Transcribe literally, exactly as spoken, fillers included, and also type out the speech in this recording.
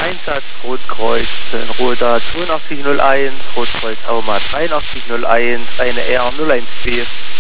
Einsatz Rotkreuz in Roda zweiundachtzig null eins, Rotkreuz Auma dreiundachtzig null eins, eine R null eins B.